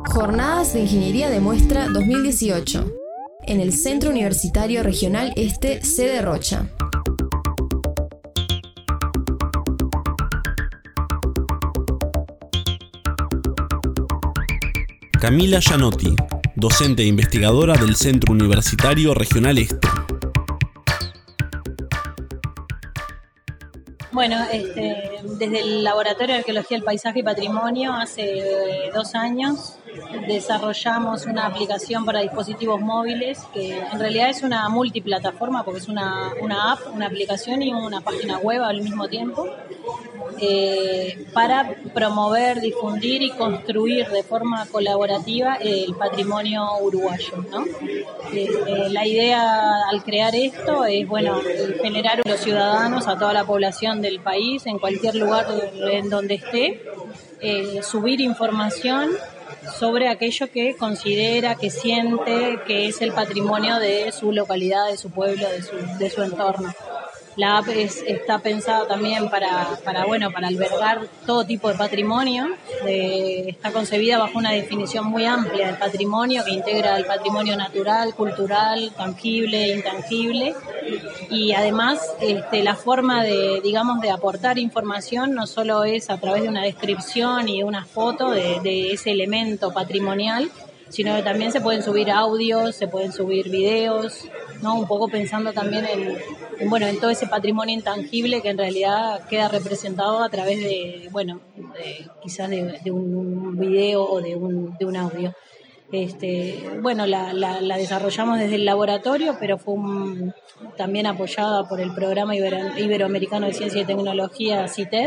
Jornadas de Ingeniería de Muestra 2018, en el Centro Universitario Regional Este, sede Rocha. Camila Gianotti, docente e investigadora del Centro Universitario Regional Este. Bueno, desde el Laboratorio de Arqueología del Paisaje y Patrimonio, hace 2 años, desarrollamos una aplicación para dispositivos móviles que en realidad es una multiplataforma porque es una app, una aplicación y una página web al mismo tiempo, para promover, difundir y construir de forma colaborativa el patrimonio uruguayo, ¿no? La idea al crear esto es, generar a los ciudadanos, a toda la población del país, en cualquier lugar en donde esté, subir información sobre aquello que considera, que siente que es el patrimonio de su localidad, de su pueblo, de su entorno. La app está pensada también para albergar todo tipo de patrimonio. Está concebida bajo una definición muy amplia del patrimonio, que integra el patrimonio natural, cultural, tangible, intangible. Y además la forma de aportar información no solo es a través de una descripción y una foto de ese elemento patrimonial, sino que también se pueden subir audios, se pueden subir videos, ¿no? Un poco pensando también en todo ese patrimonio intangible que en realidad queda representado a través de un video o de un audio. La desarrollamos desde el laboratorio, pero fue también apoyada por el Programa Iberoamericano de Ciencia y Tecnología, CITED,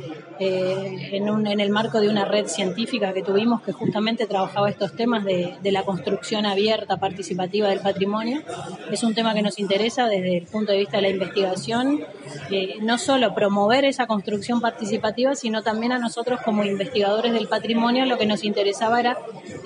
en el marco de una red científica que tuvimos que justamente trabajaba estos temas de la construcción abierta, participativa del patrimonio. Es un tema que nos interesa desde el punto de vista de la investigación, no solo promover esa construcción participativa, sino también a nosotros como investigadores del patrimonio lo que nos interesaba era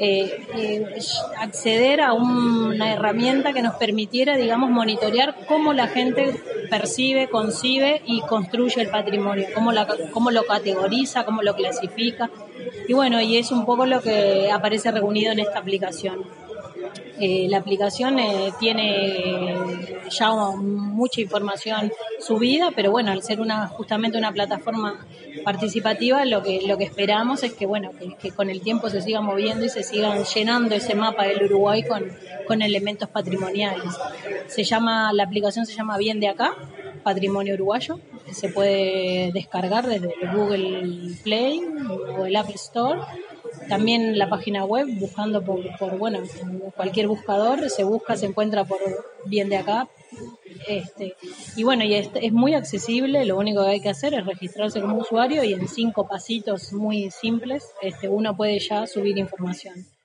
acceder a una herramienta que nos permitiera, monitorear cómo la gente percibe, concibe y construye el patrimonio, cómo lo categoriza, cómo lo clasifica. Y es un poco lo que aparece reunido en esta aplicación. La aplicación tiene ya mucha información subida, pero al ser justamente una plataforma participativa, lo que esperamos es que con el tiempo se siga moviendo y se sigan llenando ese mapa del Uruguay con elementos patrimoniales. La aplicación se llama Bien de Acá, Patrimonio Uruguayo. Se puede descargar desde el Google Play o el Apple Store. También la página web, buscando por cualquier buscador, se encuentra por Bien de Acá. Es muy accesible. Lo único que hay que hacer es registrarse como usuario y en 5 pasitos muy simples uno puede ya subir información.